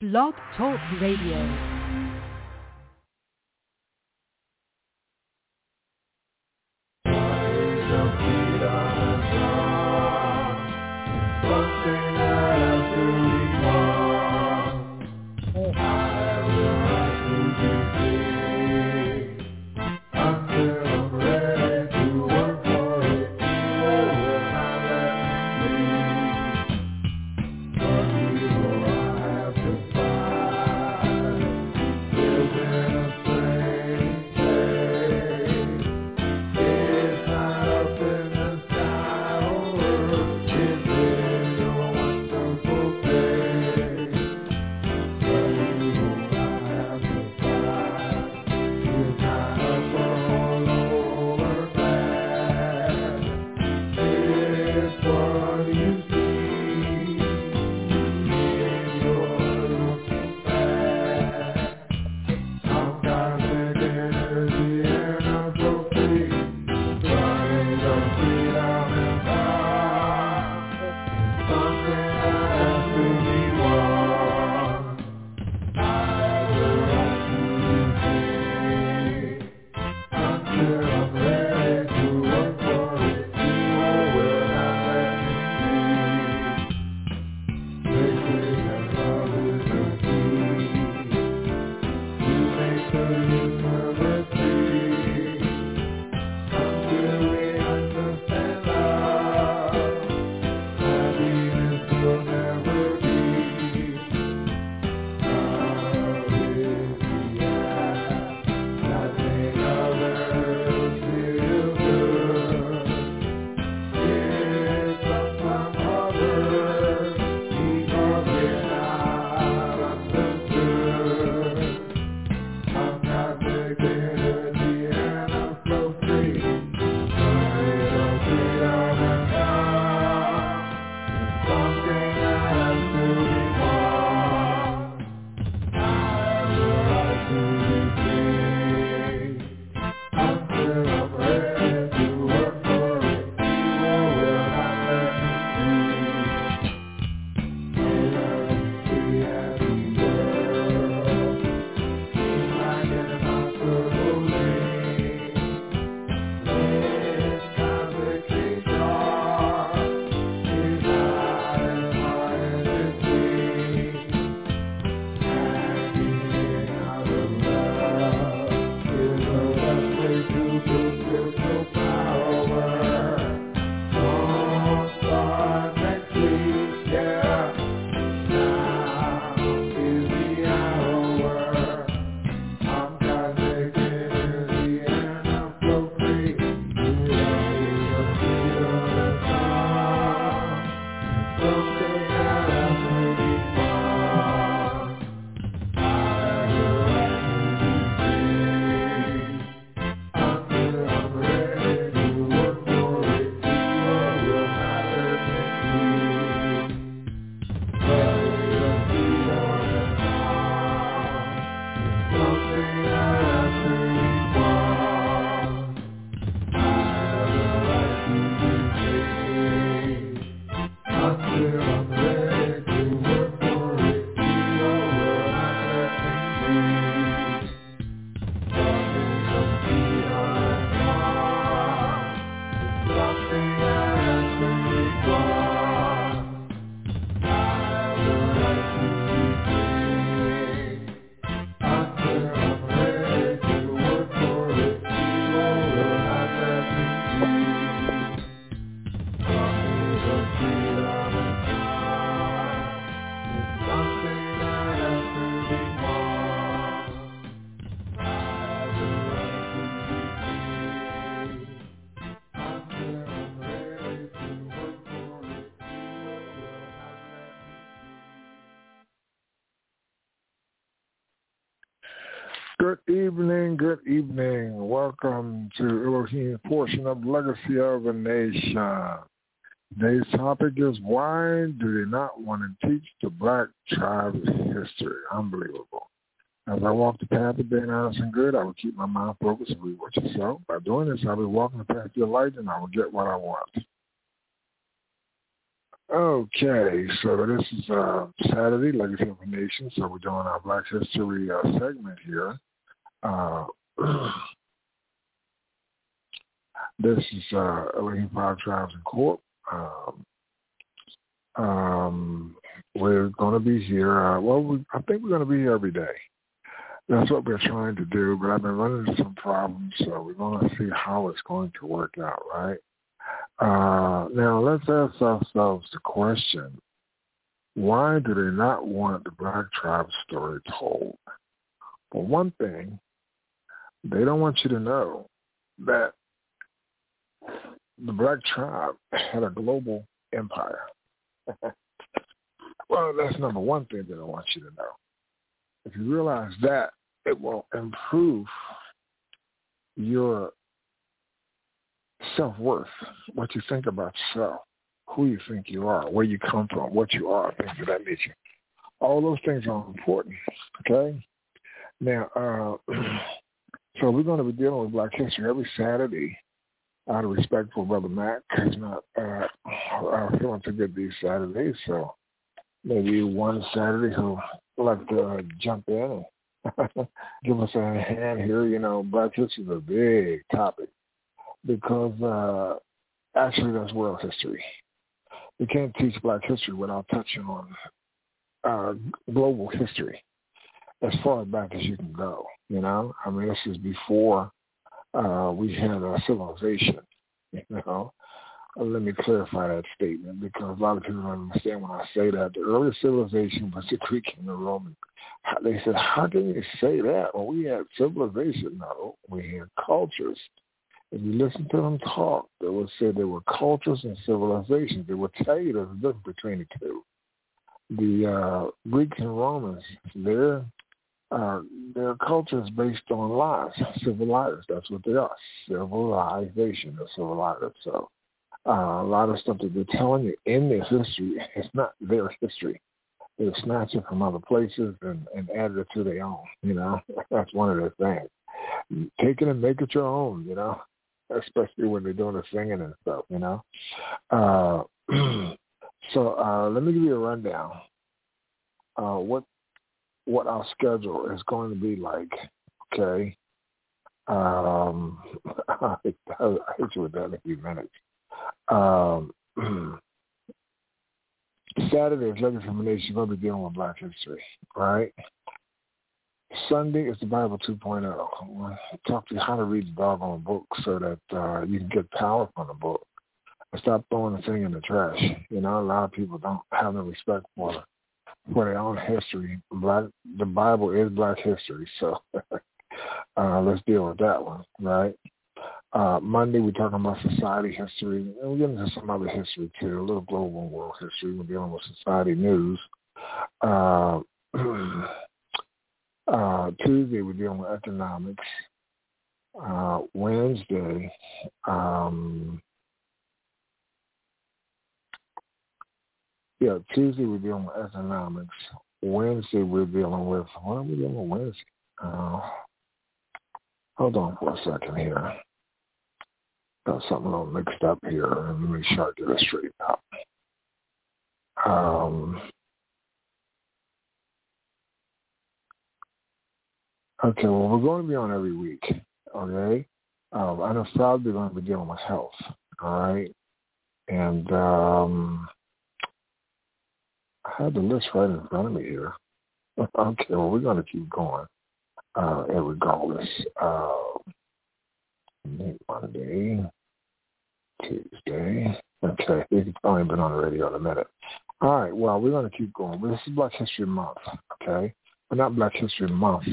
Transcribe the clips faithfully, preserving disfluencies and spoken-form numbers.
Blog Talk Radio. Good evening, good evening. Welcome to Elohim portion of Legacy of a Nation. Today's topic is, why do they not want to teach the black tribe's history? Unbelievable. As I walk the path of being honest and good, I will keep my mind focused and read what you sow. By doing this, I'll be walking the path of your light and I will get what I want. Okay, so this is uh, Saturday, Legacy of a Nation. So we're doing our Black History uh, segment here. Uh, this is uh, Elohim Five Tribes in Court. Um, um, we're going to be here. Uh, well, we, I think we're going to be here every day. That's what we're trying to do, but I've been running into some problems, so we're going to see how it's going to work out, right? Uh, now, let's ask ourselves the question, why do they not want the Black tribe story told? For one thing, they don't want you to know that the Black tribe had a global empire. Well, that's number one thing they don't want you to know. If you realize that, it will improve your self-worth, what you think about yourself, who you think you are, where you come from, what you are, things of that nature. All those things are important, okay? Now, uh, so we're going to be dealing with Black history every Saturday out of respect for Brother Mac. He's not uh, uh, feeling too good these Saturdays, so maybe one Saturday he'll like to uh, jump in and give us a hand here. You know, Black history is a big topic because uh, actually that's world history. You can't teach Black history without touching on uh, global history as far back as you can go, you know? I mean, this is before uh, we had a civilization, you know? Uh, let me clarify that statement because a lot of people don't understand when I say that. The earliest civilization was the Greek and the Roman. They said, how can you say that? Well, we had civilization. No, we had cultures. If you listen to them talk, they would say there were cultures and civilizations. They would tell you there's a difference between the two. The uh, Greeks and Romans, their uh, their culture is based on lies, civilized. That's what they are, civilization or civilized. So uh, a lot of stuff that they're telling you in their history is not their history. They snatch it from other places and, and add it to their own, you know. That's one of their things. Take it and make it your own, you know, especially when they're doing the singing and stuff, you know. Uh, so uh, let me give you a rundown. Uh, what what our schedule is going to be like, okay? Um, I'll hit you with that in a few minutes. Um, Saturday is Legacy of a Nation. You're going to be dealing with Black history, right? Sunday is the Bible two point oh. I'll talk to you how to read the doggone book so that uh, you can get power from the book and stop throwing the thing in the trash. You know, a lot of people don't have no respect for for their own history. Black, the Bible is Black history, so uh, let's deal with that one, right? Uh, Monday, we're talking about society history, and we're getting into some other history, too, a little global and world history. We're dealing with society news. Uh, uh, Tuesday, we're dealing with economics. Uh, Wednesday, um, yeah, Tuesday, we're dealing with economics. Wednesday, we're dealing with, what are we dealing with Wednesday? Uh, hold on for a second here. Got something a little mixed up here. Let me make sure I get it straight out. Um, okay, well, we're going to be on every week, okay? Um, I know Friday we're going to be dealing with health, all right? And um, I had the list right in front of me here. Okay, well, we're going to keep going uh, regardless. Uh, Monday, Tuesday. Okay, you've only been on the radio in a minute. All right, well, we're going to keep going. This is Black History Month, okay? Well, not Black History Month.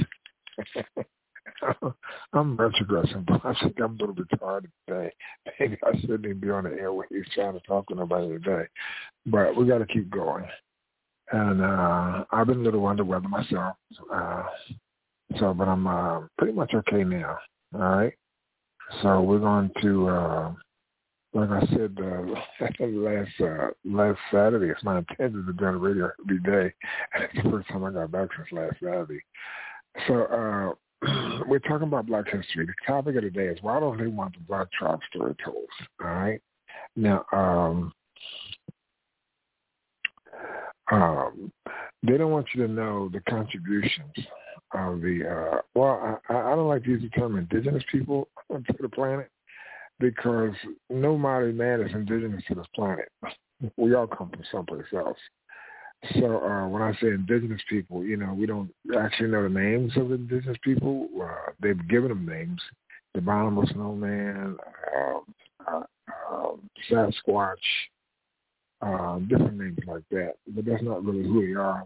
I'm retrogressing, but I think I'm a little bit tired today. Maybe I shouldn't even be on the airwaves trying to talk to nobody today. But we got to keep going. And uh, I've been a little under weather myself. Uh, so, but I'm uh, pretty much okay now, all right? So we're going to, uh, like I said uh, last uh, last Saturday, it's my intention to do the radio every day. And it's the first time I got back since last Saturday. So uh, we're talking about Black history. The topic of the day is why don't they want the Black tribe story told? All right. Now, um, Um, they don't want you to know the contributions of the, uh, well, I, I don't like to use the term indigenous people to the planet because no modern man is indigenous to this planet. We all come from someplace else. So uh, when I say indigenous people, you know, we don't actually know the names of the indigenous people. Uh, they've given them names. The Bonobo Snowman, uh, uh, uh, Sasquatch, uh, different names like that. But that's not really who they are.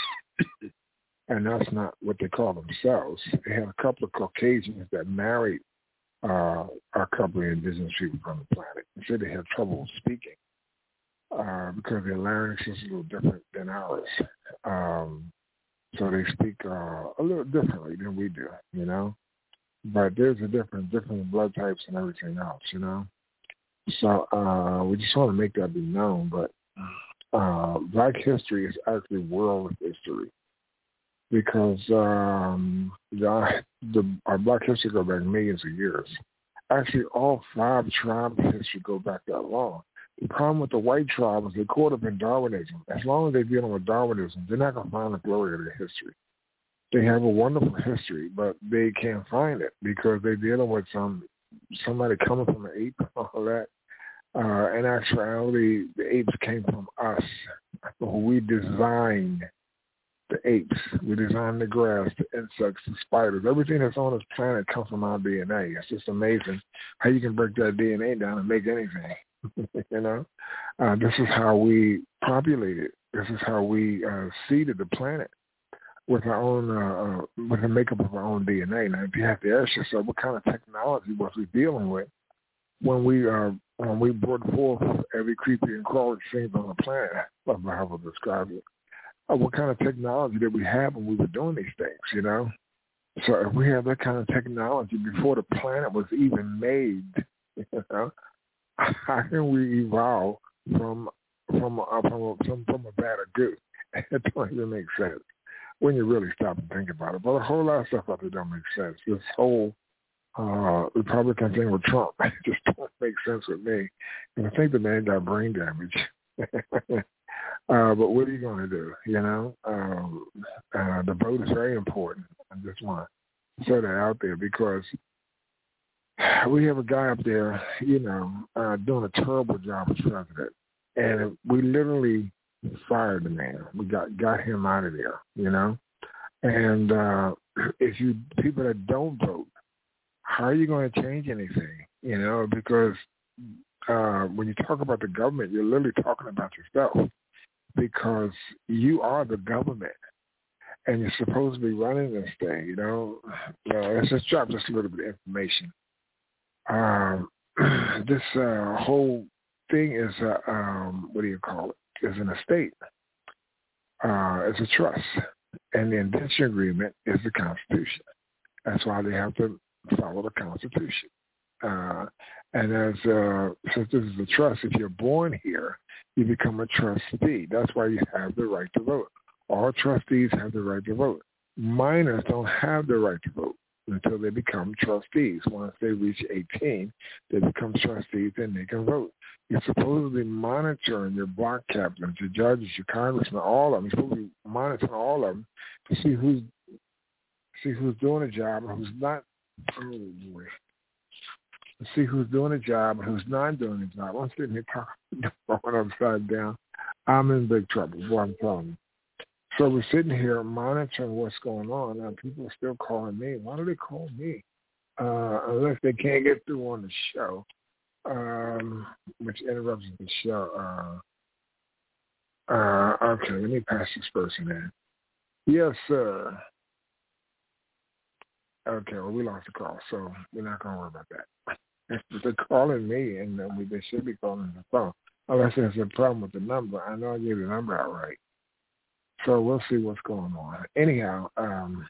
And that's not what they call themselves. They had a couple of Caucasians that married uh, a couple of indigenous people from the planet. They said they had trouble speaking. Uh, because their larynx is a little different than ours. Um, so they speak uh, a little differently than we do, you know. But there's a different, different blood types and everything else, you know. So uh, we just want to make that be known. But uh, Black history is actually world history because um, the, the, our Black history goes back millions of years. Actually, all five tribes' history go back that long. The problem with the white tribe is they're caught up in Darwinism. As long as they're dealing with Darwinism, they're not going to find the glory of their history. They have a wonderful history, but they can't find it because they're dealing with some somebody coming from an ape and all that. Uh, in actuality, the apes came from us. We designed the apes. We designed the grass, the insects, the spiders. Everything that's on this planet comes from our D N A. It's just amazing how you can break that D N A down and make anything. You know, uh, this is how we populated. This is how we uh, seeded the planet with our own, uh, uh, with the makeup of our own D N A. Now, if you have to ask yourself, what kind of technology was we dealing with when we uh, when we brought forth every creepy and crawly thing on the planet? That's how I would describe it. Uh, what kind of technology did we have when we were doing these things? You know, so if we had that kind of technology before the planet was even made, you know. How can we evolve from from a, from a, from, from a bad or good? It don't even make sense when you really stop and think about it. But a whole lot of stuff out there don't make sense. This whole uh, Republican thing with Trump just don't make sense with me. And I think the man got brain damage. uh, but what are you going to do? You know, um, uh, the vote is very important. I just want to throw that out there because we have a guy up there, you know, uh, doing a terrible job as president. And we literally fired the man. We got, got him out of there, you know. And uh, if you, people that don't vote, how are you going to change anything, you know? Because uh, when you talk about the government, you're literally talking about yourself because you are the government. And you're supposed to be running this thing, you know. Uh, let's just drop just a little bit of information. Um, this uh, whole thing is, uh, um, what do you call it, is an estate. Uh, it's a trust. And the indenture agreement is the Constitution. That's why they have to follow the Constitution. Uh, and as uh, since this is a trust, if you're born here, you become a trustee. That's why you have the right to vote. All trustees have the right to vote. Minors don't have the right to vote until they become trustees. Once they reach eighteen, they become trustees and they can vote. You're supposed to be monitoring your block captains, your judges, your congressmen, all of them. You're supposed to be monitoring all of them to see who's see who's doing a job and who's not. Oh boy. To see who's doing a job and who's not doing a job. I'm sitting here talking going upside down. I'm in big trouble, boy, I'm telling you. So we're sitting here monitoring what's going on, and people are still calling me. Why do they call me? Uh, unless they can't get through on the show, um, which interrupts the show. Uh, uh, okay, let me pass this person in. Yes, sir. Okay, well, we lost the call, so we're not going to worry about that. If they're calling me, and uh, they should be calling the phone. Unless there's a problem with the number. I know I gave the number out right. So we'll see what's going on. Anyhow, um,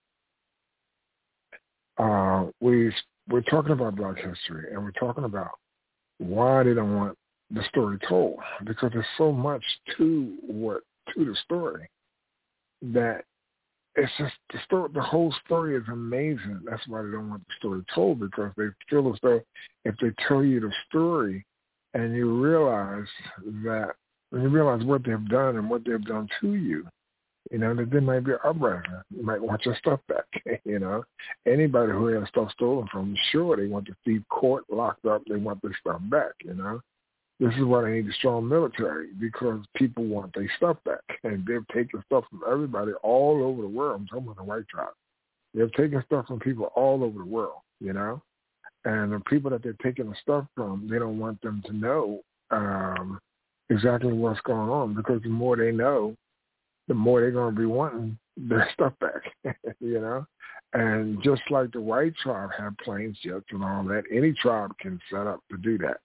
uh, we, we're talking about Black history, and we're talking about why they don't want the story told, because there's so much to what to the story that it's just the story. The whole story is amazing. That's why they don't want the story told, because they feel as though if they tell you the story and you realize that when you realize what they've done and what they've done to you, you know, that there might be an uprising. You might want your stuff back, you know. Anybody who has stuff stolen from them, sure, they want the thief caught, locked up, they want their stuff back, you know. This is why they need a strong military, because people want their stuff back. And they've taken stuff from everybody all over the world. I'm talking about the white tribe. They've taken stuff from people all over the world, you know. And the people that they're taking the stuff from, they don't want them to know um, exactly what's going on, because the more they know, the more they're going to be wanting their stuff back, you know. And just like the white tribe have planes, jets, and all that, any tribe can set up to do that.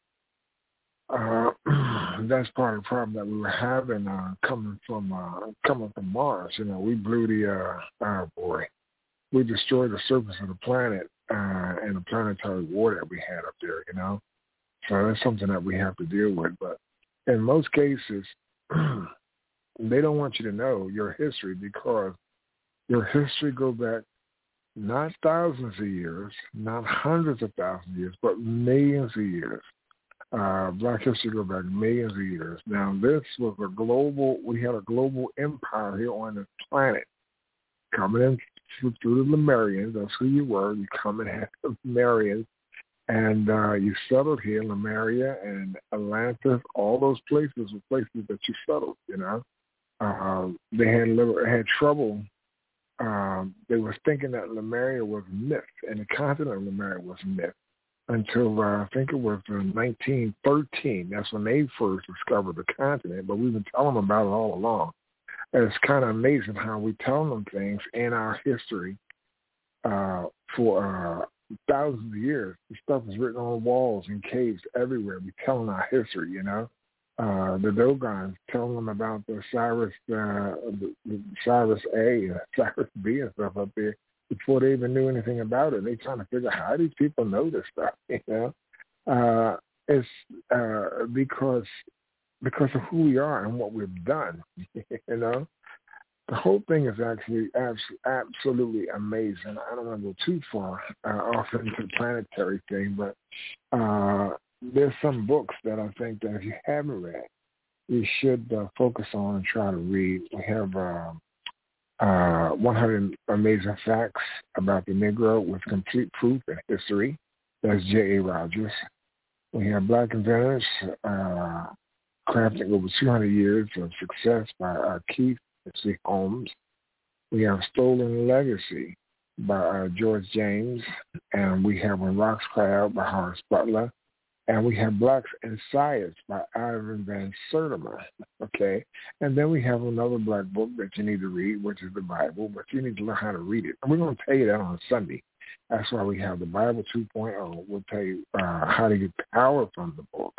Uh, that's part of the problem that we were having uh, coming from uh, coming from Mars. You know, we blew the, uh, oh boy, we destroyed the surface of the planet uh, and the planetary war that we had up there, you know. So that's something that we have to deal with. But in most cases, they don't want you to know your history, because your history goes back not thousands of years, not hundreds of thousands of years, but millions of years. Uh, Black history goes back millions of years. Now, this was a global, we had a global empire here on this planet coming in through, through the Lemurians. That's who you were. You come in as the Lemurians, and uh, you settled here, Lemuria and Atlantis. All those places were places that you settled, you know. Uh, they had little, had trouble. Um, they were thinking that Lemuria was a myth, and the continent of Lemuria was a myth, until uh, I think it was in nineteen thirteen. That's when they first discovered the continent, but we've been telling them about it all along. And it's kind of amazing how we tell them things in our history uh, for uh, thousands of years. The stuff is written on walls and caves everywhere. We tell them our history, you know. Uh, the Dogons, telling them about the Cyrus, uh, the, the Cyrus A, uh, Cyrus B, and stuff up there before they even knew anything about it. They trying to figure out how these people know this stuff. You know, uh, it's uh, because because of who we are and what we've done. You know, the whole thing is actually abs- absolutely amazing. I don't want to go too far uh, off into the planetary thing, but. Uh, There's some books that I think that if you haven't read, you should uh, focus on and try to read. We have uh, uh, one hundred Amazing Facts About the Negro with Complete Proof and History. That's J A. Rogers. We have Black Inventors, uh, Crafting Over two hundred Years of Success by uh, Keith C. Holmes. We have Stolen Legacy by uh, George James. And we have When Rocks Cry Out by Horace Butler. And we have Blacks in Science by Ivan Van Sertima, okay? And then we have another black book that you need to read, which is the Bible, but you need to learn how to read it. And we're going to tell you that on Sunday. That's why we have the Bible two point oh. We'll tell you uh, how to get power from the book,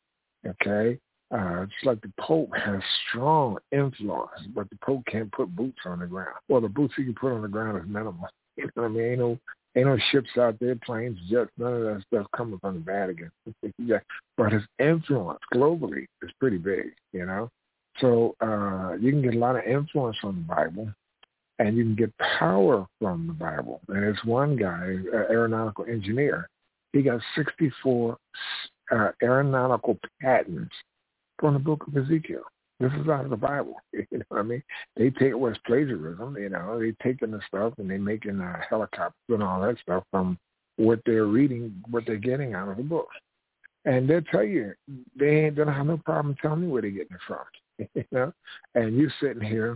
okay? Uh, just like the Pope has strong influence, but the Pope can't put boots on the ground. Well, the boots he can put on the ground is minimal. You know what I mean? Ain't no Ain't no ships out there, planes, jets, none of that stuff coming from the Vatican. Yeah. But his influence globally is pretty big, you know. So uh, you can get a lot of influence from the Bible, and you can get power from the Bible. And there's one guy, an aeronautical engineer. He got sixty-four uh, aeronautical patents from the book of Ezekiel. This is out of the Bible. You know what I mean? They take it was plagiarism, you know. They taking the stuff and they making uh, helicopters and all that stuff from what they're reading, what they're getting out of the book. And they'll tell you, they ain't gonna have no problem telling you where they're getting it from. You know? And you sitting here,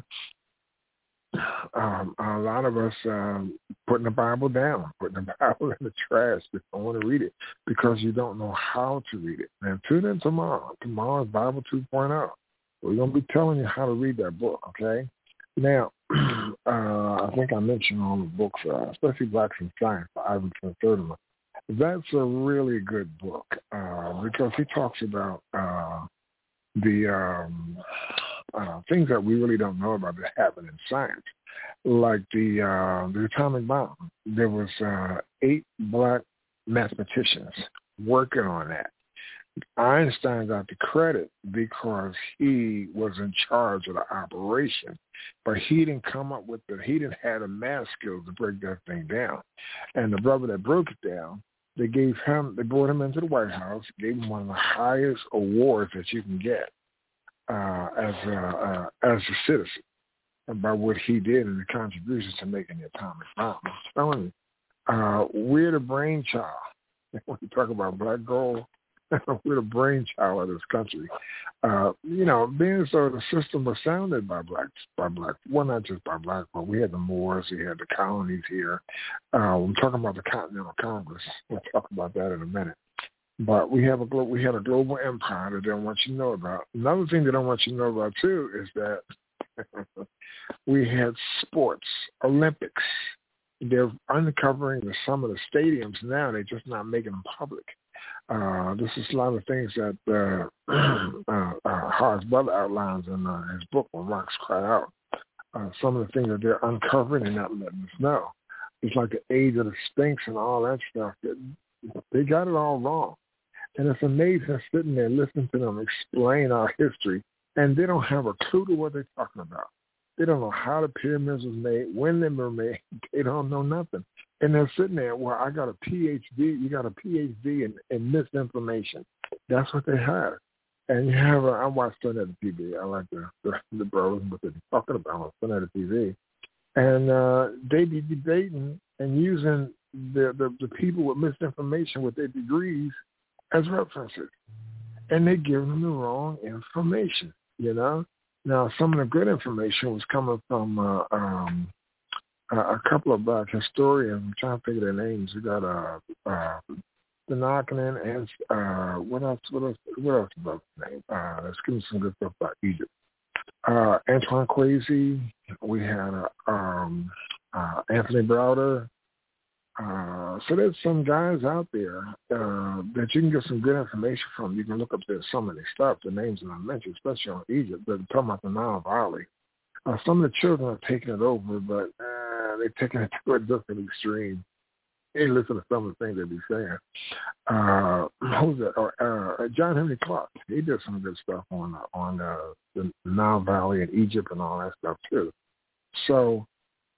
um, a lot of us um, putting the Bible down, putting the Bible in the trash. You don't want to read it because you don't know how to read it. And tune in tomorrow. Tomorrow's Bible two point oh. We're going to be telling you how to read that book, okay? Now, uh, I think I mentioned all the books, uh, especially Blacks in Science by Ivan Van Sertima. That's a really good book uh, because he talks about uh, the um, uh, things that we really don't know about that happen in science, like the uh, the atomic bomb. There was uh, eight black mathematicians working on that. Einstein got the credit because he was in charge of the operation, but he didn't come up with the, he didn't have the math skills to break that thing down. And the brother that broke it down, they gave him, they brought him into the White House, gave him one of the highest awards that you can get. uh, as a, uh, as a citizen about what he did and the contributions to making the atomic bomb. I'm telling you, uh, we're the brainchild. When you talk about black gold, we're the brainchild of this country. Uh, you know, being so the system was founded by blacks, by black, well, not just by black, but we had the Moors, we had the colonies here. Uh, I'm talking about the Continental Congress. We'll talk about that in a minute. But we have a glo- we had a global empire that they don't want you to know about. Another thing they don't want you to know about too is that we had sports, Olympics. They're uncovering the, some of the stadiums now. They're just not making them public. Uh, this is a lot of things that uh, uh, uh, Horace Butler outlines in uh, his book, When Rocks Cry Out. Uh, some of the things that they're uncovering and not letting us know. It's like the age of the Sphinx and all that stuff. They got it all wrong. And it's amazing sitting there listening to them explain our history, and they don't have a clue to what they're talking about. They don't know how the pyramids was made, when they were made. They don't know nothing. And they're sitting there, well, I got a P H D. You got a P H D in, in misinformation. That's what they have. And you have, a, I watch Sunday at the T V. I like the, the, the bros, what they're talking about on Sunday at the T V. And uh, they be debating and using the, the, the people with misinformation with their degrees as references. And they give them the wrong information, you know? Now, some of the good information was coming from uh, um, a, a couple of black historians. I'm trying to figure their names. We got uh, uh, Denakinen and uh, what else? What else? What else about the name? Uh, let's give them some good stuff about Egypt. Uh, Antoine Kwesi. We had uh, um, uh, Anthony Browder. Uh, so there's some guys out there uh, that you can get some good information from. You can look up there some of the stuff, the names that I mentioned, especially on Egypt. But I'm talking about the Nile Valley. Uh, some of the children are taking it over, but uh, they're taking it to a different extreme. Hey, listen to some of the things they be saying. Uh, who's that? Or, uh, John Henry Clark. He did some good stuff on uh, on uh, the Nile Valley and Egypt and all that stuff too. So.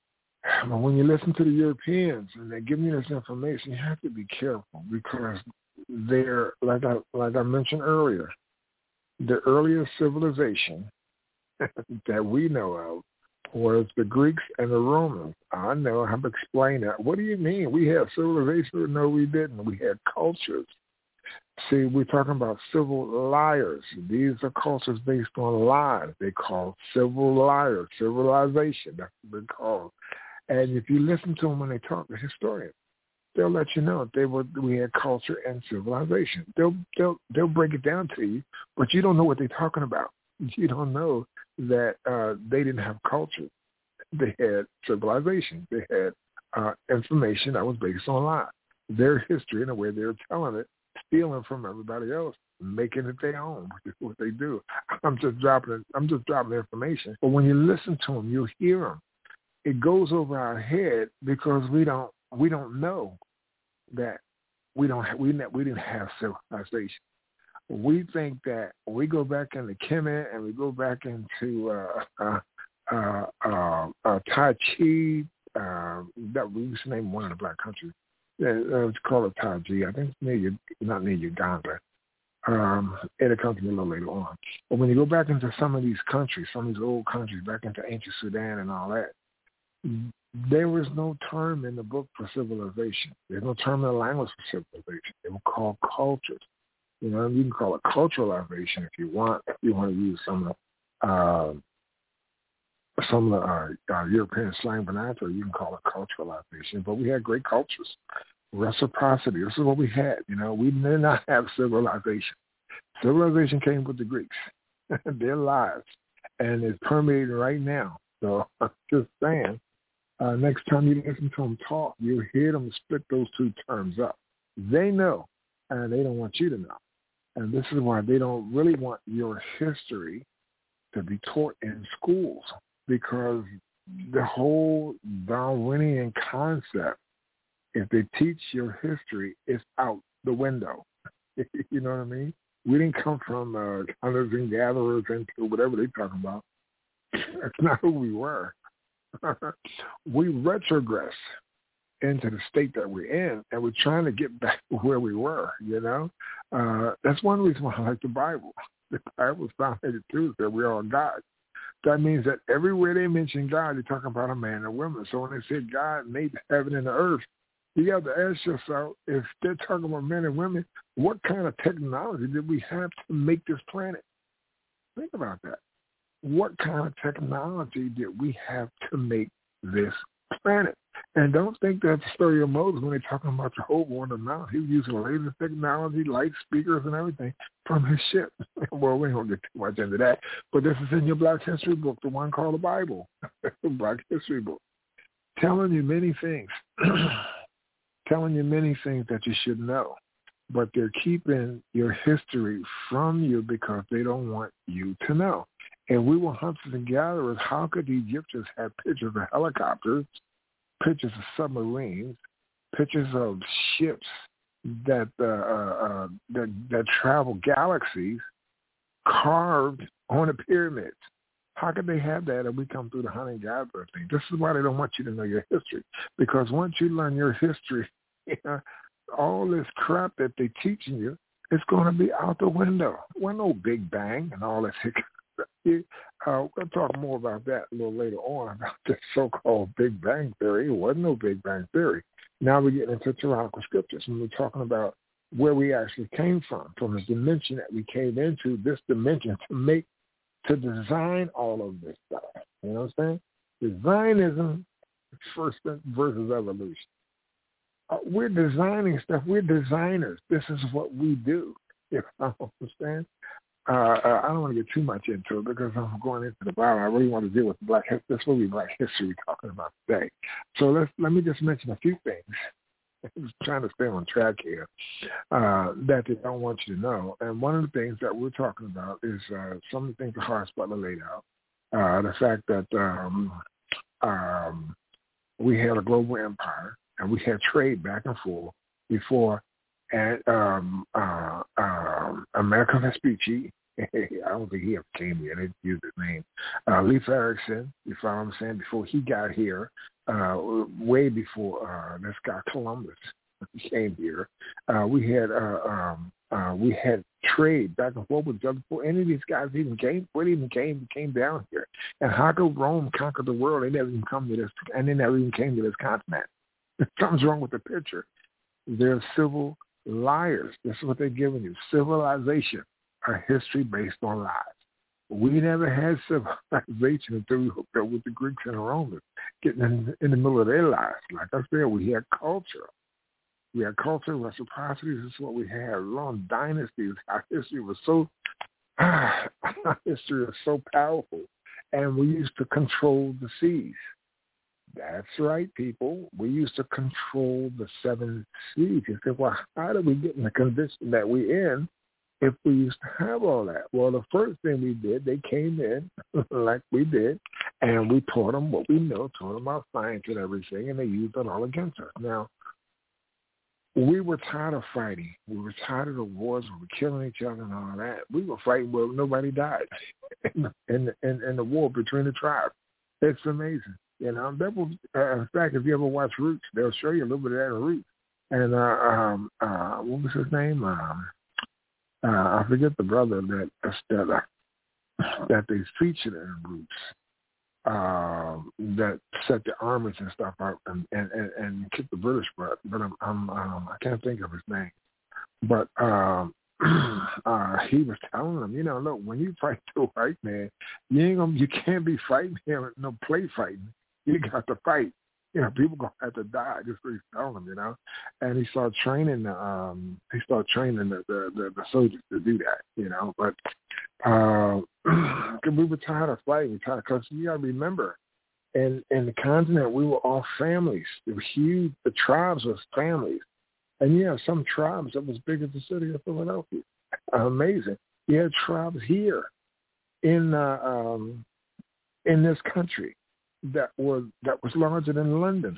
But when you listen to the Europeans and they give you this information, you have to be careful because they're, like I like I mentioned earlier, the earliest civilization that we know of was the Greeks and the Romans. I know how to explain that. What do you mean? We had civilization? No, we didn't. We had cultures. See, we're talking about civil liars. These are cultures based on lies. They call civil liars, civilization. That's what they call. And if you listen to them when they talk, the historians, they'll let you know they were we had culture and civilization. They'll they'll they'll break it down to you, but you don't know what they're talking about. You don't know that uh, they didn't have culture. They had civilization. They had uh, information that was based on lies. Their history and the way they were telling it, stealing from everybody else, making it their own, which is what they do. I'm just dropping I'm just dropping information. But when you listen to them, you'll hear them. It goes over our head because we don't we don't know that we don't have, we we didn't have civilization. We think that we go back into Kemet and we go back into uh, uh, uh, uh, uh, Tai Chi. Uh, that we used to name one of the black countries. Yeah, uh, it's called a Tai Chi. I think it's near not near Uganda. Um, it'll come to me a little later on. But when you go back into some of these countries, some of these old countries, back into ancient Sudan and all that. There was no term in the book for civilization. There's no term in the language for civilization. They were called cultures. You know, you can call it culturalization if you want. If you want to use some of the, uh, some of the uh, uh, European slang vernacular, you can call it culturalization. But we had great cultures. Reciprocity. This is what we had. You know, we did not have civilization. Civilization came with the Greeks. Their lives, and it's permeating right now. So I'm just saying. Uh, next time you listen to them talk, you'll hear them split those two terms up. They know, and they don't want you to know. And this is why they don't really want your history to be taught in schools, because the whole Darwinian concept, if they teach your history, is out the window. You know what I mean? We didn't come from uh, hunters and gatherers into whatever they're talking about. That's not who we were. We retrogress into the state that we're in, and we're trying to get back to where we were, you know? Uh, that's one reason why I like the Bible. The Bible's founded truth that we are God. That means that everywhere they mention God, they're talking about a man and woman. So when they say God made the heaven and the earth, you have to ask yourself, if they're talking about men and women, what kind of technology did we have to make this planet? Think about that. What kind of technology did we have to make this planet? And don't think that's the story of Moses when they're talking about Jehovah on the mount. He was using the latest technology, light speakers and everything from his ship. Well, we don't get too much into that. But this is in your Black History book, the one called the Bible, the Black History book, telling you many things, telling you many things that you should know. But they're keeping your history from you because they don't want you to know. And we were hunters and gatherers. How could the Egyptians have pictures of helicopters, pictures of submarines, pictures of ships that uh, uh, that, that travel galaxies carved on the pyramids? How could they have that if we come through the hunting and gathering thing? This is why they don't want you to know your history. Because once you learn your history, you know, all this crap that they're teaching you is going to be out the window. Well, no Big Bang and all that. Uh, we'll talk more about that a little later on, about the so-called Big Bang Theory. It wasn't no Big Bang Theory. Now we're getting into tyrannical scriptures, and we're talking about where we actually came from, from the dimension that we came into, this dimension to make, to design all of this stuff. You know what I'm saying? Designism first versus evolution. Uh, we're designing stuff. We're designers. This is what we do. You know, understand? Uh, uh, I don't want to get too much into it because I'm going into the Bible. I really want to deal with Black history. This will be Black history we're talking about today. So let's let me just mention a few things. I'm just trying to stay on track here uh, that they don't want you to know. And one of the things that we're talking about is uh, some of the things that Horace Butler laid out. Uh, the fact that um, um, we had a global empire and we had trade back and forth before. And um, uh, um, American Vespucci, I don't think he ever came here. They used his name. Uh, Leif Erikson, you follow what I'm saying? Before he got here, uh, way before uh, this guy Columbus came here, uh, we had uh, um, uh, we had trade back and forth with each other before any of these guys even came. Before they even came came down here. And how could Rome conquer the world? They never even come to this, and they never even came to this continent. Something's wrong with the picture. They're civil liars. This is what they're giving you. Civilization, a history based on lies. We never had civilization until we hooked up with the Greeks and the Romans, getting in, in the middle of their lives. Like I said, we had culture. We had culture, reciprocity. This is what we had. Long dynasties. Our history was so, our history is so powerful. And we used to control the seas. That's right, people. We used to control the seven seas. You say, well, how did we get in the condition that we're in if we used to have all that? Well, the first thing we did, they came in like we did, and we taught them what we know, taught them about science and everything, and they used it all against us. Now, we were tired of fighting. We were tired of the wars. We were killing each other and all that. We were fighting where nobody died in, in, in, in the war between the tribes. It's amazing. You know, that was, uh, in fact, if you ever watch Roots, they'll show you a little bit of that in Roots. And uh, um, uh, what was his name? Um, uh, I forget the brother that that, uh, that they featured in Roots uh, that set the armies and stuff out and and, and, and kicked the British butt. But I'm, I'm um, I can't think of his name. But um, uh, he was telling them, you know, look, when you fight the white man, you ain't gonna, you can't be fighting him, no play fighting. You got to fight. You know, people gonna have to die. Just what he's telling them, you know. And he started training the, um, he started training the, the, the, the soldiers to do that, you know. But uh, we were tired of fighting. We tired because you gotta remember, in in the continent, we were all families. It was huge. The tribes was families. And you have some tribes that was big as the city of Philadelphia. Amazing. You had tribes here in uh, um, in this country that were that was larger than London.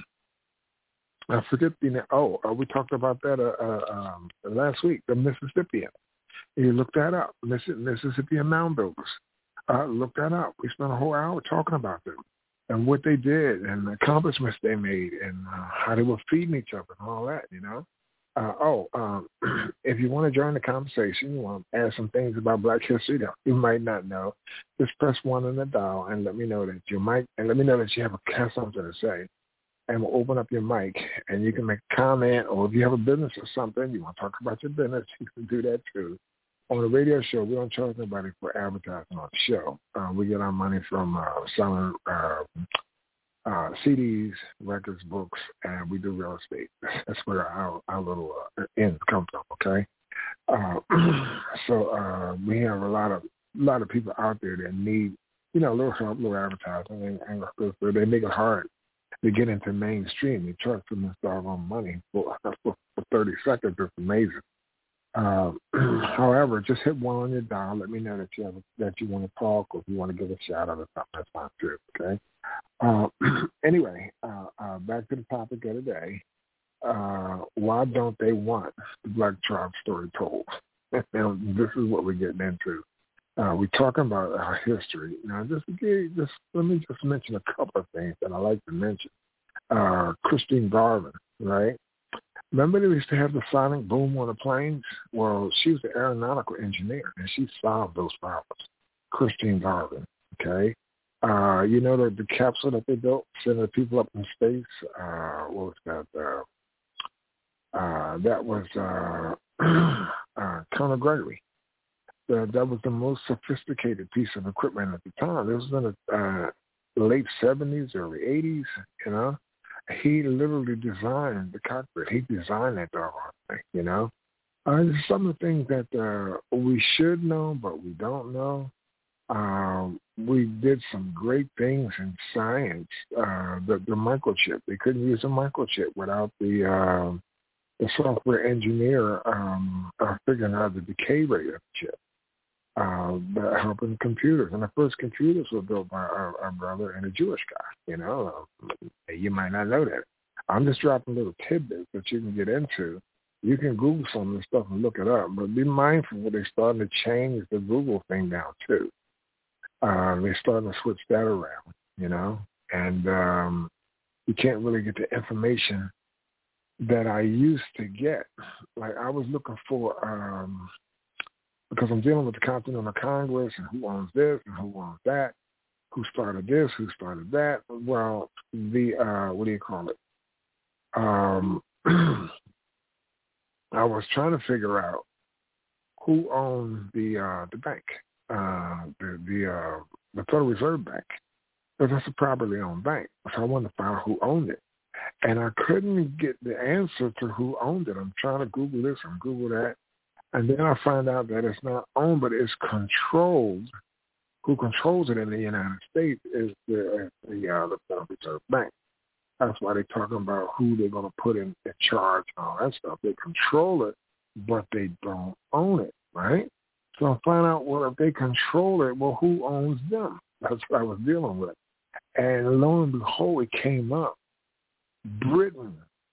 I forget the name. Oh, uh, we talked about that uh, uh, um, last week. The Mississippian. You look that up. Miss- Mississippian Mound Builders. Uh, look that up. We spent a whole hour talking about them and what they did and the accomplishments they made and uh, how they were feeding each other and all that. You know. Uh, oh, um, if you want to join the conversation, you want to ask some things about Black history that you might not know, just press one on the dial and let me know that you might, and let me know that you have, a, have something to say. And we'll open up your mic, and you can make a comment, or if you have a business or something, you want to talk about your business, you can do that too. On the radio show, we don't charge nobody for advertising on the show. Uh, we get our money from uh, selling uh, uh, C Ds, records, books, and we do real estate. That's where our, our little uh, ends come from, okay? Uh, so uh, we have a lot of a lot of people out there that need, you know, a little help, a little advertising, and, and so they make it hard to get into mainstream. They charge them this doggone money for, for, for thirty seconds. It's amazing. Uh, however, just hit one on your dial. Let me know that you have a, that you want to talk, or if you want to give a shout out or something. That's fine too. Okay. Uh, anyway, uh, uh, back to the topic of the day. Uh, why don't they want the Black Tribe story told? Now, this is what we're getting into. Uh, we're talking about our history. Now, just, just let me just mention a couple of things that I like to mention. Uh, Christine Garvin, right? Remember they used to have the sonic boom on the planes? Well, she was the aeronautical engineer, and she solved those problems. Christine Garvin, okay? Uh, you know the, the capsule that they built, sending the people up in space? Uh, what was that? Uh, uh, that was uh, uh, Colonel Gregory. Uh, that was the most sophisticated piece of equipment at the time. It was in the uh, late seventies, early eighties, you know. He literally designed the cockpit. He designed that doggone thing, you know. Uh, some of the things that uh, we should know, but we don't know. Um, we did some great things in science. Uh, the, the microchip, they couldn't use a microchip without the uh, the software engineer um, uh, figuring out the decay rate of the chip. Uh, that helping computers. And the first computers were built by our, our brother and a Jewish guy, you know. You might not know that. I'm just dropping little tidbits that you can get into. You can Google some of this stuff and look it up, but be mindful when they're starting to change the Google thing down, too. Uh, they're starting to switch that around, you know. And um, you can't really get the information that I used to get. Like I was looking for... Um, because I'm dealing with the Continental Congress and who owns this and who owns that, who started this, who started that. Well, the, uh, what do you call it? Um, I was trying to figure out who owned the uh, the bank, uh, the the, uh, the Federal Reserve Bank, because that's a privately owned bank. So I wanted to find out who owned it. And I couldn't get the answer to who owned it. I'm trying to Google this and Google that. And then I find out that it's not owned, but it's controlled. Who controls it in the United States is the the, uh, the Federal Reserve Bank. That's why they're talking about who they're going to put in, in charge and all that stuff. They control it, but they don't own it, right? So I find out, well, if they control it, well, who owns them? That's what I was dealing with. And lo and behold, it came up. Britain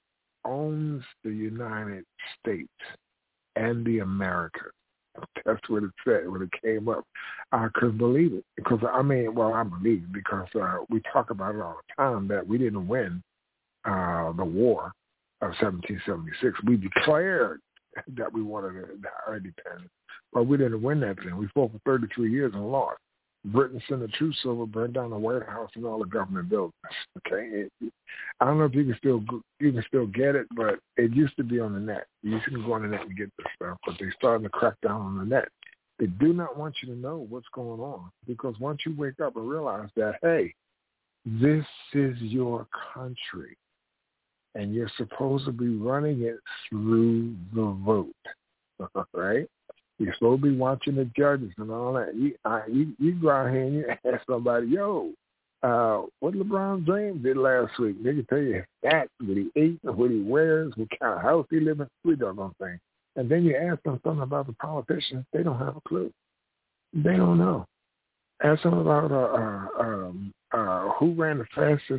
owns the United States and the Americas. That's what it said when it came up. I couldn't believe it because, I mean, well, I believe it because uh, we talk about it all the time that we didn't win uh, the war of seventeen seventy-six. We declared that we wanted our independence, but we didn't win that thing. We fought for thirty-three years and lost. Britain sent the troops over, burned down the White House and all the government buildings. Okay, it, I don't know if you can still you can still get it, but it used to be on the net. You can go on the net and get this stuff, but they're starting to crack down on the net. They do not want you to know what's going on because once you wake up and realize that, hey, this is your country, and you're supposed to be running it through the vote, right? You're supposed to be watching the judges and all that. You, I, you, you go out here and you ask somebody, yo, uh, what LeBron James did last week? They can tell you that, what he ate, what he wears, what kind of house he lives in, three doggone things. And then you ask them something about the politicians, they don't have a clue. They don't know. Ask them about uh, uh, um, uh, who ran the fastest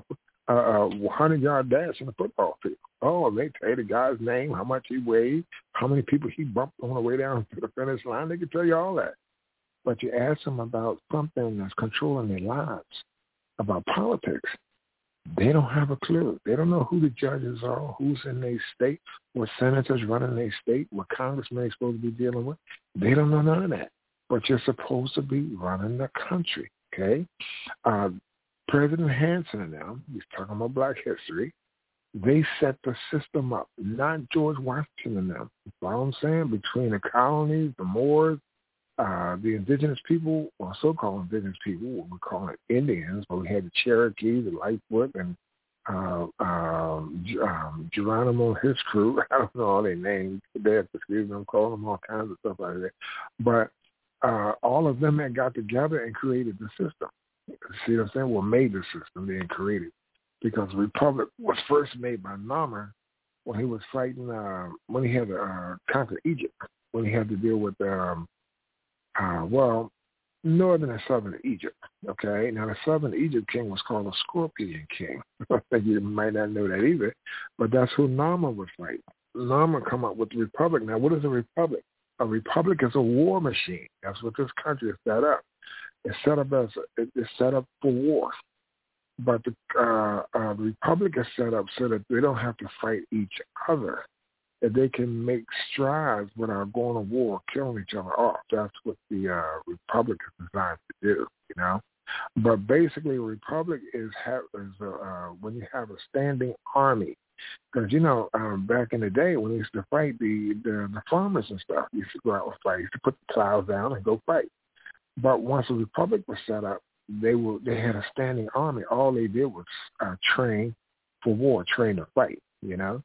uh, hundred-yard dash in the football field. Oh, they tell you the guy's name, how much he weighed, how many people he bumped on the way down to the finish line. They can tell you all that. But you ask them about something that's controlling their lives, about politics, They don't have a clue. They don't know who the judges are, who's in their state, what senators running their state, what congressmen they're supposed to be dealing with. They don't know none of that. But you're supposed to be running the country, okay? Uh, President Hanson and them, he's talking about black history, they set the system up, not George Washington and them. That's what I'm saying, between the colonies, the Moors, uh, the indigenous people, or so-called indigenous people, what we call it Indians, but we had the Cherokee, the Lightfoot, and uh, um, um, Geronimo and his crew. I don't know all their names. They have to excuse me, I'm calling them all kinds of stuff like that. But uh, all of them had got together and created the system. See what I'm saying? Well, made the system, they created. Because the Republic was first made by Narmer when he was fighting, uh, when he had to uh, conquer Egypt, when he had to deal with, um, uh, well, northern and southern Egypt, okay? Now, the southern Egypt king was called a Scorpion king. You might not know that either, but that's who Narmer was fighting. Narmer come up with the Republic. Now, what is a Republic? A Republic is a war machine. That's what this country is set up. It's set up as, it's set up for war. But the, uh, uh, the Republic is set up so that they don't have to fight each other, that they can make strides without going to war, killing each other off. That's what the uh, Republic is designed to do, you know. But basically, a Republic is, ha- is uh, uh, when you have a standing army. Because, you know, um, back in the day when they used to fight, the, the, the farmers and stuff used to go out and fight. Used to put the plows down and go fight. But once a Republic was set up, They were they had a standing army. All they did was uh, train for war, train to fight, you know.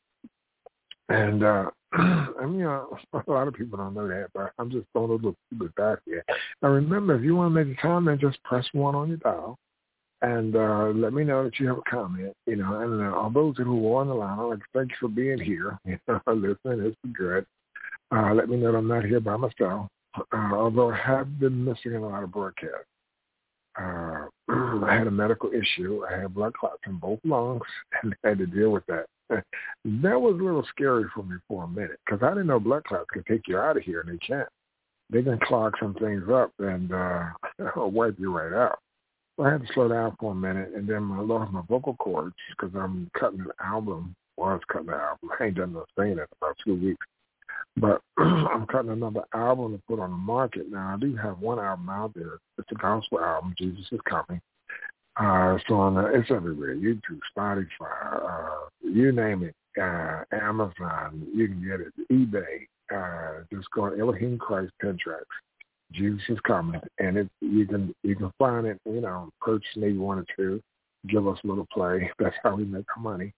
And uh, I mean, uh, a lot of people don't know that, but I'm just throwing a little bit back here. Now, remember, if you want to make a comment, just press one on your dial, and uh, let me know that you have a comment. You know, and uh, all those who are on the line, I'd like to thank you for being here. You know, listening, it's good. Uh, let me know that I'm not here by myself, uh, although I have been missing a lot of broadcasts. Uh, I had a medical issue. I had blood clots in both lungs, and I had to deal with that. That was a little scary for me for a minute because I didn't know blood clots could take you out of here, and they can't. They can clog some things up and uh, wipe you right out. So I had to slow down for a minute, and then I lost my vocal cords because I'm cutting an album. Well, I was cutting an album. I ain't done no singing in about two weeks. But I'm cutting another album to put on the market. Now, I do have one album out there. It's a gospel album, Jesus is Coming. Uh, it's on, uh, it's everywhere, YouTube, Spotify, uh, you name it, uh, Amazon, you can get it, eBay. Uh, just go on Elohim Christ ten tracks. Jesus is Coming. And it, you can you can find it, you know, purchase maybe one or two, give us a little play. That's how we make our money.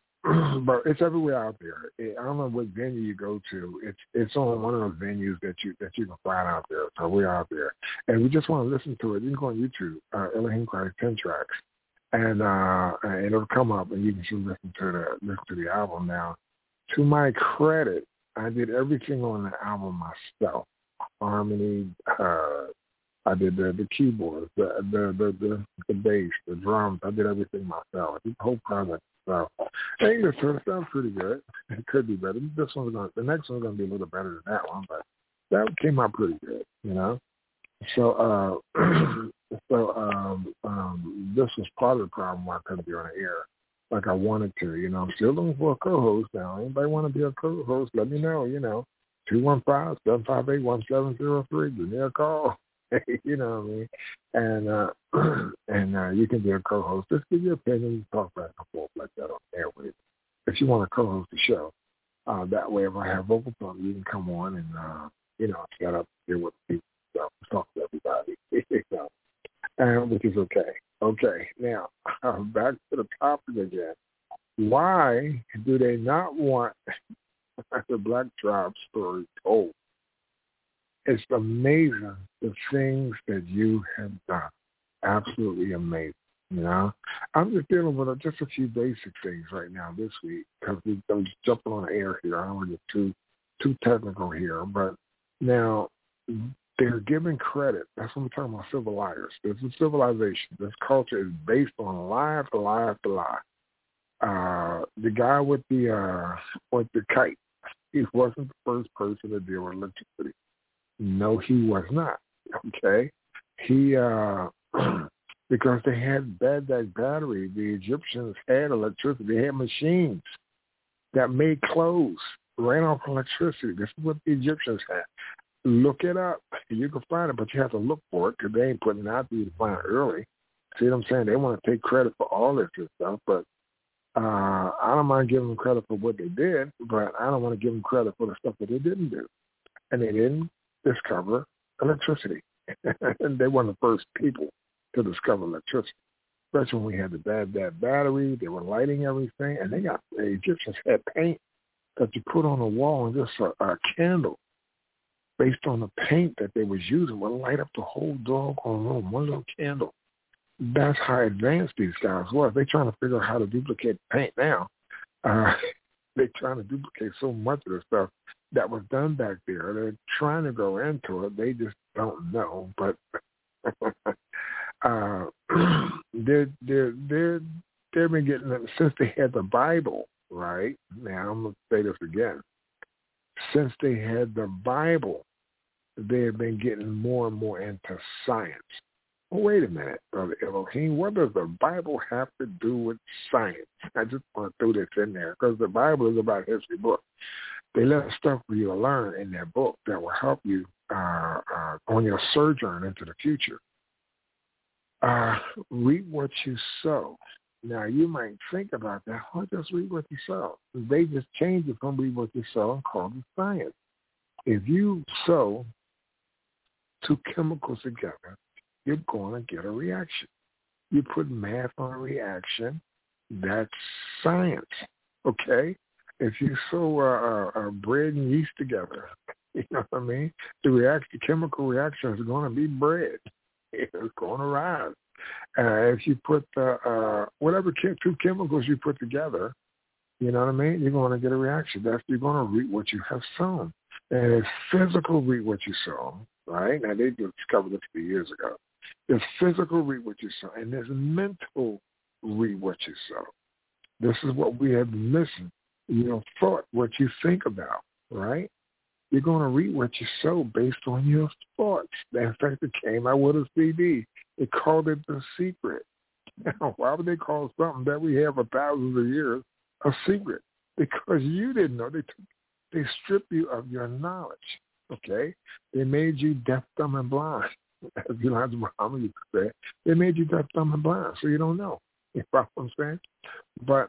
But it's everywhere out there. I don't know what venue you go to. It's it's on one of those venues that you that you can find out there. So we're out there, and we just want to listen to it. You can go on YouTube, uh, Elohim Christ ten tracks, and uh, and it'll come up, and you can just listen to the listen to the album. Now, to my credit, I did everything on the album myself. Harmony, uh, I did the the keyboards, the the the the, the bass, the drums. I did everything myself. The whole project. So, hey, listen, it sounds pretty good. It could be better. This one's gonna, the next one's gonna be a little better than that one, but that came out pretty good, you know. So, uh, so um, um, this was part of the problem why I couldn't be on the air like I wanted to. You know, I'm still looking for a co-host now. Anybody want to be a co-host? Let me know. You know, two one five seven five eight one seven zero three. Give me a call. You know what I mean? And uh, and uh, you can be a co-host. Just give your opinion, talk back and forth like that on air with it. If you want to co-host the show, uh, that way if I have vocal problems, you can come on and, uh, you know, set up here with people, so, talk to everybody, so, and, which is okay. Okay, now, uh, back to the topic again. Why do they not want the Black Tribe story told? It's amazing the things that you have done. Absolutely amazing, you know. I'm just dealing with just a few basic things right now this week because we, I'm just jumping on the air here. I don't want to get too, too technical here. But now they're giving credit. That's what we're talking about, civil liars. This is civilization. This culture is based on lie after lie after lie. Uh, the guy with the, uh, with the kite, he wasn't the first person to deal with electricity. No, he was not. Okay, he uh, because they had Baghdad battery. The Egyptians had electricity. They had machines that made clothes, ran off electricity. This is what the Egyptians had. Look it up. You can find it, but you have to look for it because they ain't putting it out for you to find it early. See what I'm saying? They want to take credit for all this good stuff, but uh, I don't mind giving them credit for what they did, but I don't want to give them credit for the stuff that they didn't do. And they didn't discover electricity. And they were the first people to discover electricity. Especially when we had the Baghdad battery, they were lighting everything, and they got, the Egyptians had paint that you put on the wall and just a, a candle based on the paint that they was using would light up the whole doggone room, one little candle. That's how advanced these guys were. They're trying to figure out how to duplicate paint now. Uh, they're trying to duplicate so much of the stuff that was done back there. They're trying to go into it. They just don't know. But uh, they're, they're, they're, they've been getting it since they had the Bible, right? Now, I'm going to say this again. Since they had the Bible, they have been getting more and more into science. Well, wait a minute, Brother Elohim. What does the Bible have to do with science? I just want to throw this in there because the Bible is about a history book. They left stuff for you to learn in their book that will help you uh, uh, on your sojourn into the future. Uh, read what you sow. Now, you might think about that. Well, just read what you sow. They just changed it from read what you sow and called it science. If you sow two chemicals together, you're going to get a reaction. You put math on a reaction, that's science, okay? If you sow uh, uh, bread and yeast together, you know what I mean? The reaction, the chemical reaction is going to be bread. It's going to rise. Uh, if you put uh, uh, whatever chem- two chemicals you put together, you know what I mean? You're going to get a reaction. That's you're going to reap what you have sown. And it's physical reap what you sow, right? Now, they discovered this a few years ago. There's physical reap what you sow, and there's mental reap what you sow. This is what we have been missing. You know, thought, what you think about, right? You're going to read what you sow based on your thoughts. In fact, it came out with a C D. They called it The Secret. Now, why would they call something that we have for thousands of years a secret? Because you didn't know. They took, they stripped you of your knowledge, okay? They made you deaf, dumb, and blind. As Elijah Muhammad used to say, they made you deaf, dumb, and blind, so you don't know. You know what I'm saying? But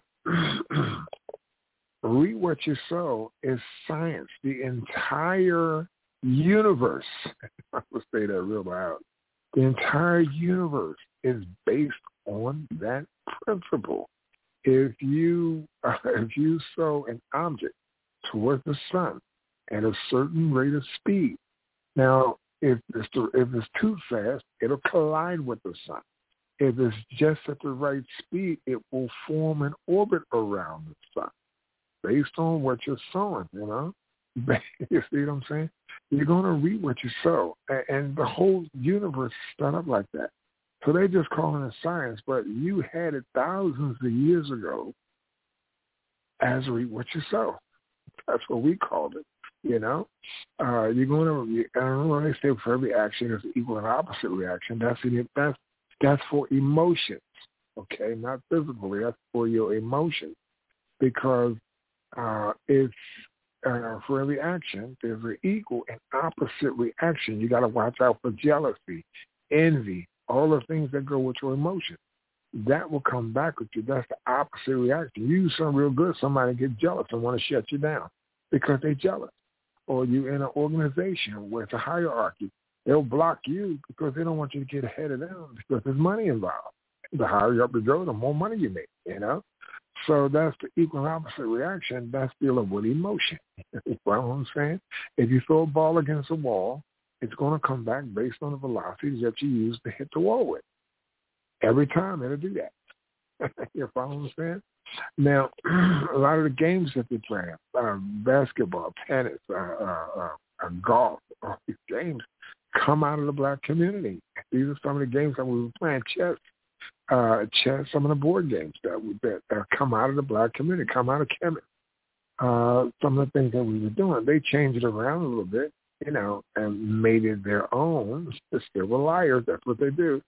read what you sow is science. The entire universe, I would say that real loud, the entire universe is based on that principle. If you uh, if you sow an object towards the sun at a certain rate of speed, now if it's, the, if it's too fast, it'll collide with the sun. If it's just at the right speed, it will form an orbit around the sun based on what you're sowing, you know? You see what I'm saying? You're going to reap what you sow. And the whole universe is set up like that. So they just calling it science, but you had it thousands of years ago as reap what you sow. That's what we called it, you know? Uh, you're going to, I don't know, they say for every action there's an equal and opposite reaction. That's, that's, that's for emotions, okay? Not physically. That's for your emotions. Because uh, it's, uh, for every action, there's an equal and opposite reaction. You got to watch out for jealousy, envy, all the things that go with your emotions. That will come back with you. That's the opposite reaction. You do something real good, somebody gets jealous and want to shut you down because they're jealous. Or you're in an organization where it's a hierarchy. They'll block you because they don't want you to get ahead of them because there's money involved. The higher you up you go, the more money you make, you know? So that's the equal and opposite reaction. That's dealing with emotion. You know what I'm saying? If you throw a ball against a wall, it's going to come back based on the velocity that you use to hit the wall with. Every time it'll do that. You follow what I'm saying? Now, a lot of the games that they play, uh, basketball, tennis, uh, uh, uh, uh, golf, all these games come out of the black community. These are some of the games that we were playing, chess. Uh, chess, some of the board games that we that uh, come out of the black community, come out of Kemet. Uh, some of the things that we were doing, they changed it around a little bit, you know, and made it their own. They were liars. That's what they do.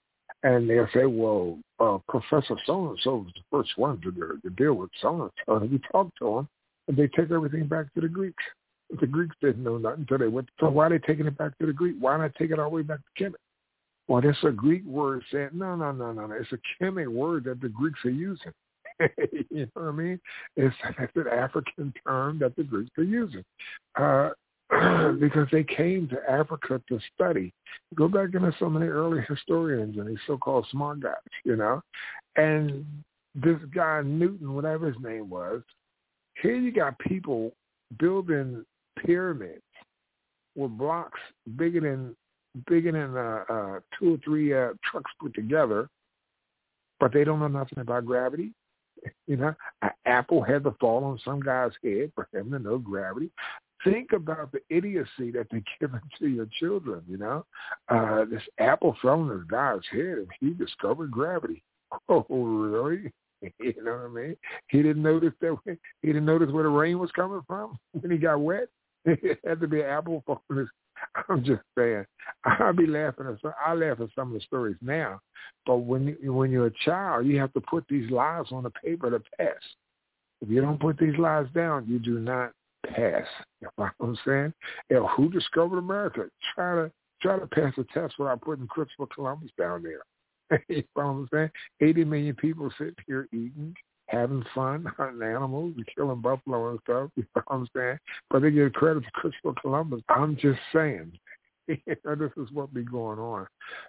And they'll say, well, uh, Professor so-and-so was the first one to, to deal with so-and-so. And you talk to them, and they take everything back to the Greeks. The Greeks didn't know nothing until they went. So why are they taking it back to the Greek? Why not take it all the way back to Kemet? Well, that's a Greek word saying, no, no, no, no, no. It's a Kemet word that the Greeks are using. You know what I mean? It's, it's an African term that the Greeks are using uh, because they came to Africa to study. Go back into some of the early historians and these so-called smart guys, you know. And this guy, Newton, whatever his name was, here you got people building pyramids with blocks bigger than bigger than uh, uh, two or three uh, trucks put together, but they don't know nothing about gravity. You know, an apple had to fall on some guy's head for him to know gravity. Think about the idiocy that they're giving to your children, you know. Uh, this apple fell on this guy's head and he discovered gravity. Oh, really? You know what I mean? He didn't notice that. He didn't notice where the rain was coming from when he got wet. It had to be an apple falling on his. I'm just saying. I'll be laughing at some, I laugh at some of the stories now, but when you, when you're a child, you have to put these lies on the paper to pass. If you don't put these lies down, you do not pass. You know what I'm saying? You know, who discovered America? Try to try to pass the test without putting Christopher Columbus down there. You know what I'm saying? eighty million people sitting here eating, having fun, hunting animals, and killing buffalo and stuff. You know what I'm saying? But they give credit to Christopher Columbus. I'm just saying. You know, this is what be going on.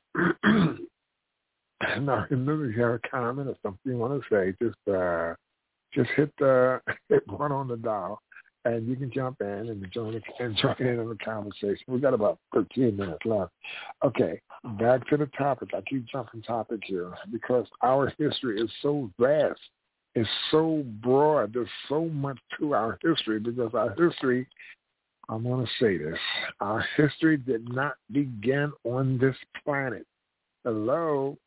Now, remember, if you have a comment or something you want to say, just uh, just hit the hit one on the dial, and you can jump in and join and join in on the conversation. We got about thirteen minutes left. Okay, back to the topic. I keep jumping topic here because our history is so vast. It's so broad. There's so much to our history because our history, I'm going to say this, our history did not begin on this planet. Hello?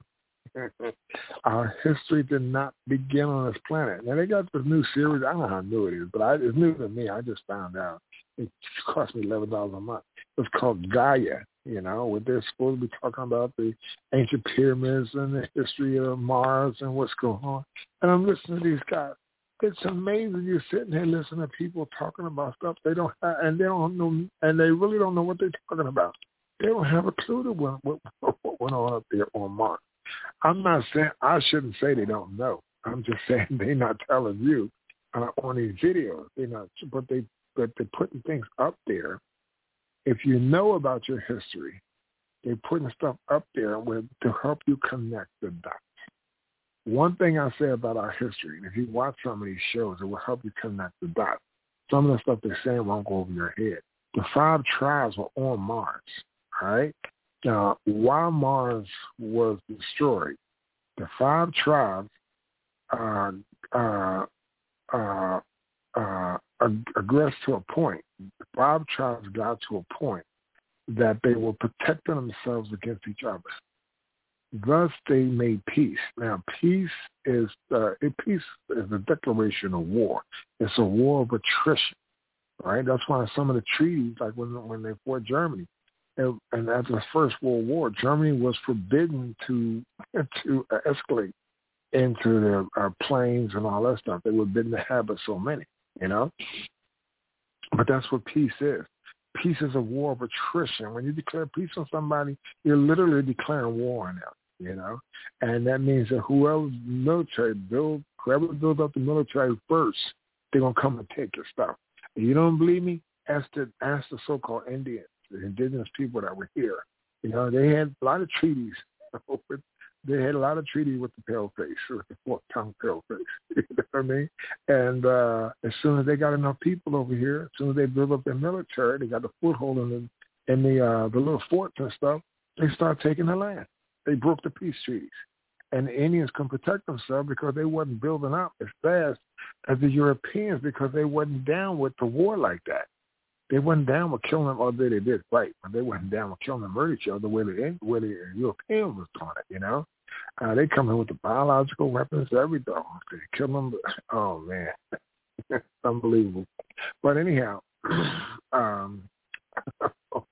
Our history did not begin on this planet. Now, they got this new series. I don't know how new it is, but I, it's new to me. I just found out. It cost me eleven dollars a month. It's called Gaia, you know, where they're supposed to be talking about the ancient pyramids and the history of Mars and what's going on. And I'm listening to these guys. It's amazing. You're sitting here listening to people talking about stuff they don't have, and they don't know, and they really don't know what they're talking about. They don't have a clue to what, what, what went on up there on Mars. I'm not saying, I shouldn't say they don't know. I'm just saying they're not telling you uh, on these videos. They're not, but they, but they're putting things up there. If you know about your history, they're putting stuff up there with, to help you connect the dots. One thing I say about our history, and if you watch some of these shows, it will help you connect the dots. Some of the stuff they're saying won't go over your head. The five tribes were on Mars, all right? Now, while Mars was destroyed, the five tribes uh, uh, uh, uh, aggressed to a point. The five tribes got to a point that they were protecting themselves against each other. Thus, they made peace. Now, peace is uh, peace is a declaration of war. It's a war of attrition, right? That's why some of the treaties, like when when they fought Germany, and, and after the First World War, Germany was forbidden to to uh, escalate into their uh, planes and all that stuff. They were forbidden to have but so many, you know. But that's what peace is. Peace is a war of attrition. When you declare peace on somebody, you're literally declaring war on them, you know. And that means that whoever's military build, whoever builds up the military first, they're gonna come and take your stuff. And you don't believe me? Ask the ask the so-called Indians, the indigenous people that were here. You know, they had a lot of treaties. with, they had a lot of treaties with the pale face, with the fork-tongued pale face. You know what I mean? And uh, as soon as they got enough people over here, as soon as they built up their military, they got the foothold in the in the uh, the little forts and stuff. They start taking the land. They broke the peace treaties, and the Indians can protect themselves because they wasn't building up as fast as the Europeans because they wasn't down with the war like that. They wasn't down with killing them, although they did fight, but they wasn't down with killing them, murder each other the way the, way the Europeans was doing it, you know? Uh, they come in with the biological weapons, everything. They kill them. Oh, man. Unbelievable. But anyhow, um,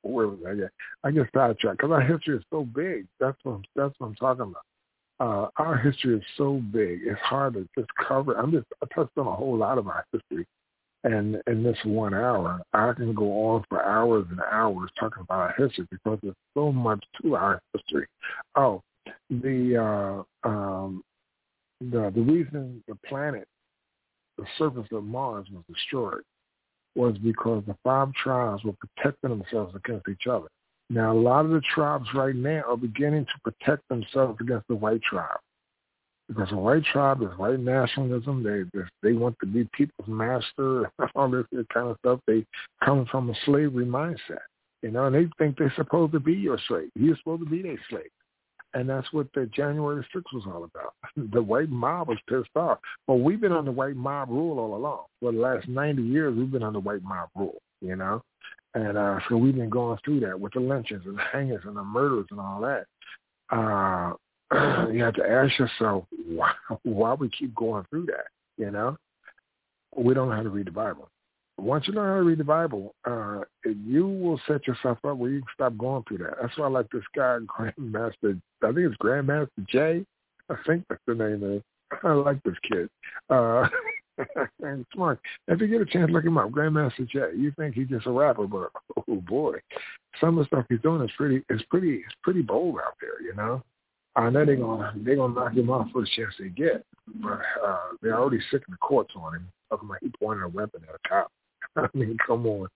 where was I? Yeah, I get sidetracked because our history is so big. That's what I'm, that's what I'm talking about. Uh, our history is so big; it's hard to just cover. I'm just I touched on a whole lot of our history, and in this one hour, I can go on for hours and hours talking about our history because there's so much to our history. Oh, the uh, um, the the reason the planet, the surface of Mars was destroyed was because the five tribes were protecting themselves against each other. Now, a lot of the tribes right now are beginning to protect themselves against the white tribe because the white tribe is white nationalism. They they want to be people's master, all this kind of stuff. They come from a slavery mindset, you know, and they think they're supposed to be your slave. You're supposed to be their slave. And that's what the January sixth was all about. The white mob was pissed off. Well, we've been under white mob rule all along. For the last ninety years, we've been under white mob rule, you know? And uh, so we've been going through that with the lynchings and the hangings and the murders and all that. Uh, you have to ask yourself why, why we keep going through that, you know? We don't know how to read the Bible. Once you learn how to read the Bible, uh, you will set yourself up where you can stop going through that. That's why I like this guy, Grandmaster, I think it's Grandmaster Jay. I think that's the name of it. I like this kid. Uh, and smart. If you get a chance, look him up, Grandmaster Jay. You think he's just a rapper, but oh boy, some of the stuff he's doing is pretty, is pretty, it's pretty bold out there, you know. I know they're gonna they're gonna knock him off for the chance they get, but uh, they're already sick in the courts on him. Talking about he pointed a weapon at a cop. I mean, come on.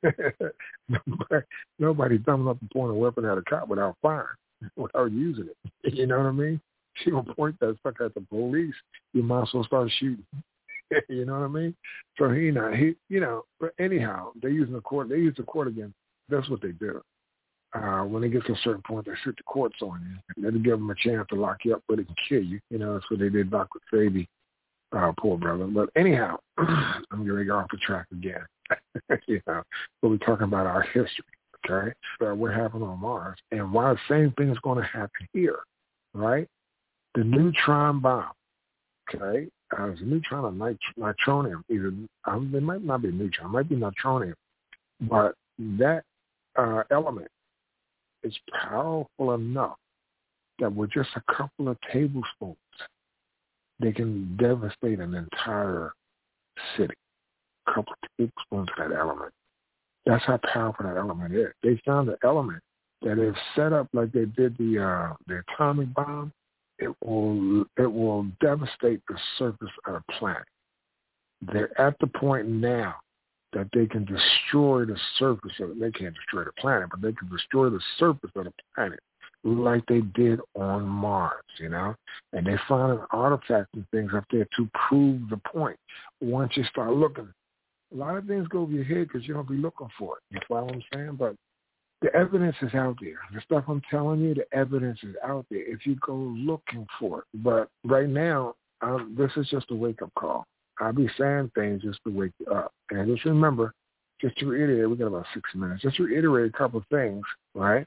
Nobody, nobody's dumb enough to point a weapon at a cop without firing, without using it. You know what I mean? If you're going to point that stuff at the police, you might as well start shooting. You know what I mean? So, he, you know, he, you know, but anyhow, they're using the court. They use the court again. That's what they do. Uh, when they get to a certain point, they sit the courts on you. And they give them a chance to lock you up, but it can kill you. You know, that's what they did back with Fabi. Uh, poor brother. But anyhow, I'm going to go off the track again. You know, but we're talking about our history, okay? So what happened on Mars and why the same thing is going to happen here, right? The neutron bomb, okay? Uh, it's a neutron or nit- nitronium. Either um, it might not be neutron, it might be nitronium, but that uh, element is powerful enough that with just a couple of tablespoons, they can devastate an entire city. A couple of tablespoons of that element. That's how powerful that element is. They found an element that if set up like they did the uh, the atomic bomb, it will it will devastate the surface of the planet. They're at the point now that they can destroy the surface of it. They can't destroy the planet, but they can destroy the surface of the planet like they did on Mars, you know? And they found an artifact and things up there to prove the point. Once you start looking, a lot of things go over your head because you don't be looking for it. You follow what I'm saying? But the evidence is out there. The stuff I'm telling you, the evidence is out there if you go looking for it. But right now, um, this is just a wake-up call. I'll be saying things just to wake you up. And just remember, just to reiterate, we got about six minutes, just to reiterate a couple of things, right?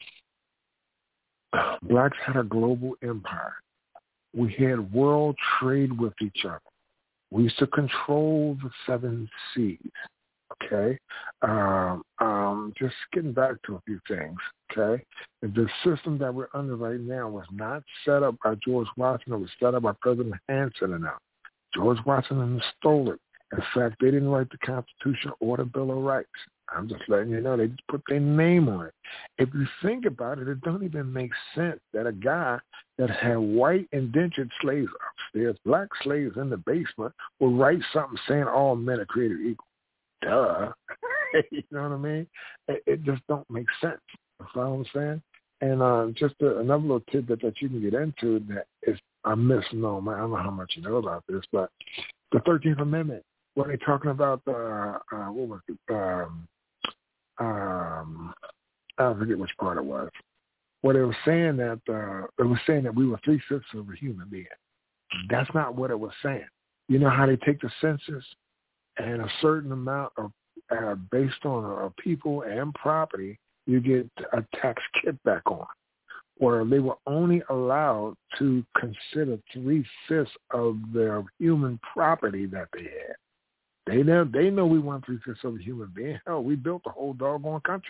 Blacks had a global empire. We had world trade with each other. We used to control the seven seas, okay? Um, um, just getting back to a few things, okay? The system that we're under right now was not set up by George Washington. It was set up by President Hanson and now. George Washington stole it. In fact, they didn't write the Constitution or the Bill of Rights. I'm just letting you know, they just put their name on it. If you think about it, it don't even make sense that a guy that had white indentured slaves upstairs, black slaves in the basement, will write something saying all men are created equal. Duh. You know what I mean? It, it just don't make sense. You follow what I'm saying? And uh, just a, another little tidbit that you can get into that is a misnomer. I don't know how much you know about this, but the thirteenth Amendment, when they're talking about, uh, uh, what was it, um, um, I forget which part it was, where they were saying that, uh, it was saying that we were three-fifths of a human being. That's not what it was saying. You know how they take the census and a certain amount of, uh, based on uh, people and property, you get a tax kickback on, where they were only allowed to consider three-fifths of their human property that they had. They know, they know we weren't three-fifths of a human being. Hell, we built the whole doggone country.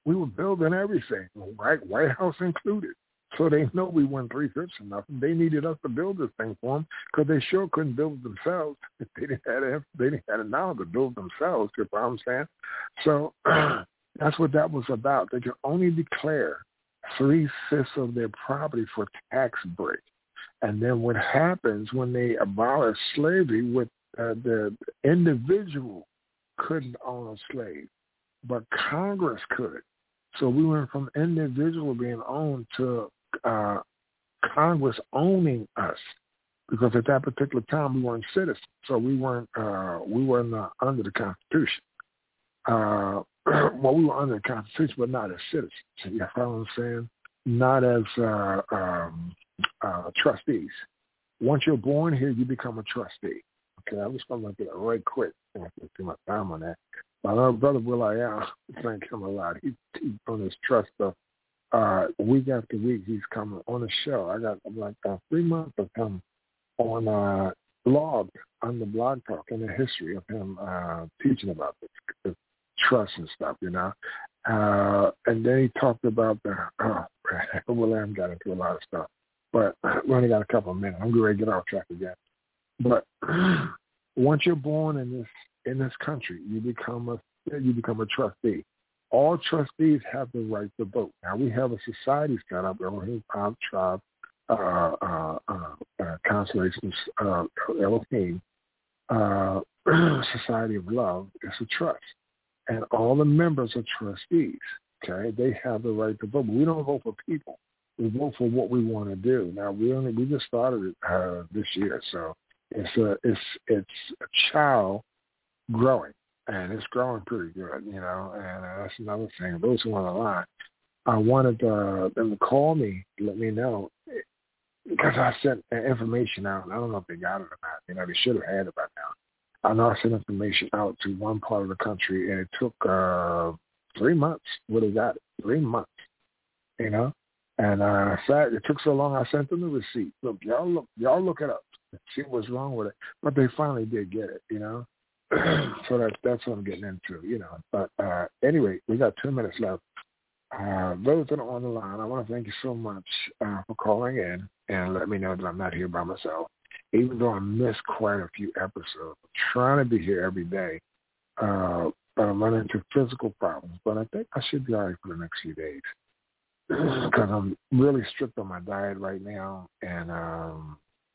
We were building everything, right? White House included. So they know we won three-fifths of nothing. They needed us to build this thing for them because they sure couldn't build it themselves. They didn't have the, they didn't have the knowledge to build themselves, you know what I'm saying? So that's what that was about. They could only declare three-fifths of their property for tax break. And then what happens when they abolish slavery, with uh, the individual couldn't own a slave, but Congress could. So we went from individual being owned to uh, Congress owning us, because at that particular time we weren't citizens, so we weren't uh, we weren't uh, under the Constitution. Uh, well, we were under the Constitution, but not as citizens. You know what I'm saying? Not as uh, um, uh, trustees. Once you're born here, you become a trustee. Okay, I'm just going to look at it right quick. I don't have too much time on that. My little brother Will I Am, thank him a lot. He, he's on his trust stuff. Uh, week after week, he's coming on the show. I got like uh, three months of him on uh, blog, on the blog talk, and the history of him uh, teaching about this, the trust and stuff, you know. Uh, and then he talked about the, oh, Will I Am got into a lot of stuff. But we only got a couple of minutes. I'm going to get off track again. But once you're born in this in this country, you become a you become a trustee. All trustees have the right to vote. Now we have a society set up, Elohim Power Tribe, uh, uh, uh, uh, Constellations, uh, Elohim, uh, Society of Love. It's a trust, and all the members are trustees. Okay, they have the right to vote. But we don't vote for people. We vote for what we want to do. Now we only we just started it uh, this year, so it's a it's it's a child growing, and it's growing pretty good, you know. And uh, that's another thing. Those who on the line, I wanted uh, them to call me, let me know, because I sent information out. And I don't know if they got it or not. You know, they should have had it by now. I know I sent information out to one part of the country, and it took uh, three months. Where they got it, three months, you know. And uh, in fact, it took so long, I sent them the receipt. Look, y'all look, y'all look it up, see what's wrong with it. But they finally did get it, you know. So that, that's what I'm getting into, you know. But uh, anyway, we got two minutes left. Uh, those that are on the line, I want to thank you so much uh, for calling in and let me know that I'm not here by myself. Even though I missed quite a few episodes, I'm trying to be here every day. Uh, but I'm running into physical problems. But I think I should be all right for the next few days, because I'm really strict on my diet right now. And um,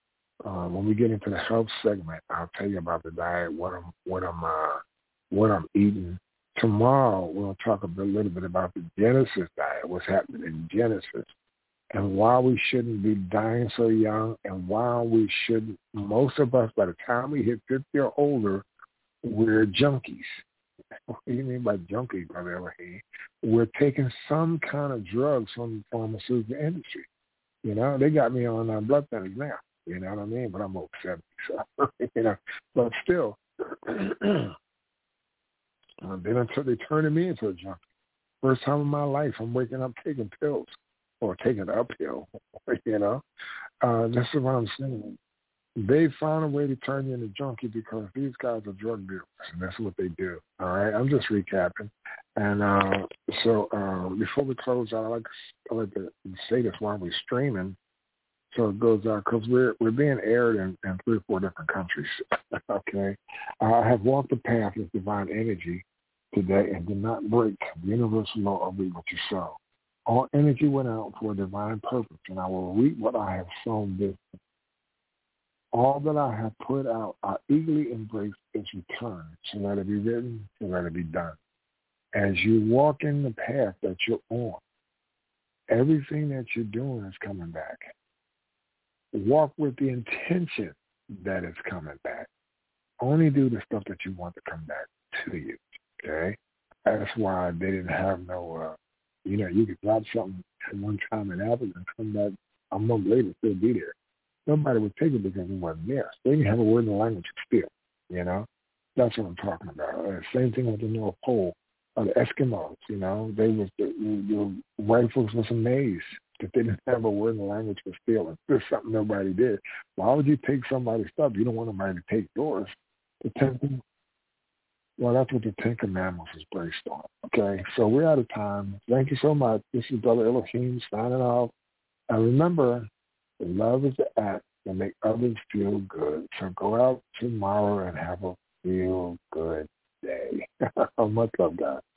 uh, when we get into the health segment, I'll tell you about the diet, what I'm, what I'm, uh, what I'm eating. Tomorrow we'll talk a bit, little bit about the Genesis diet, what's happening in Genesis, and why we shouldn't be dying so young, and why we shouldn't. Most of us, by the time we hit fifty or older, we're junkies. What do you mean by junkies, Brother Elohim? We're taking some kind of drugs from the pharmaceutical industry. You know, they got me on uh, blood thinners now. You know what I mean? But I'm over seventy, so, you know. But still, uh, then until they turning me into a junkie. First time in my life, I'm waking up taking pills or taking uphill, you know. Uh, this is what I'm saying. They found a way to turn you into a junkie because these guys are drug dealers, and that's what they do. All right, I'm just recapping. And uh, so uh, before we close out, I like, I like to say this while we're streaming, so it goes out, because we're we're being aired in, in three or four different countries. Okay, uh, I have walked the path of divine energy today and did not break the universal law of reap what you sow. All energy went out for a divine purpose, and I will reap what I have sown this. All that I have put out, I eagerly embrace its return. So let it be written, so let it be done. As you walk in the path that you're on, everything that you're doing is coming back. Walk with the intention that it's coming back. Only do the stuff that you want to come back to you, okay? That's why they didn't have no, uh, you know, you could drop something at one time in Africa and come back a month later still be there. Nobody would take it because it wasn't there. They didn't have a word in the language still, you know? That's what I'm talking about. Uh, same thing with the North Pole, uh, the Eskimos, you know? They was, the, the white folks was amazed that they didn't have a word in the language for stealing. There's something nobody did. Why would you take somebody's stuff? You don't want nobody to take yours. The ten, Well, that's what the Ten Commandments is based on. Okay, so we're out of time. Thank you so much. This is Brother Elohim signing off. And remember, love is the act that make others feel good. So go out tomorrow and have a feel good day. Much love, guys.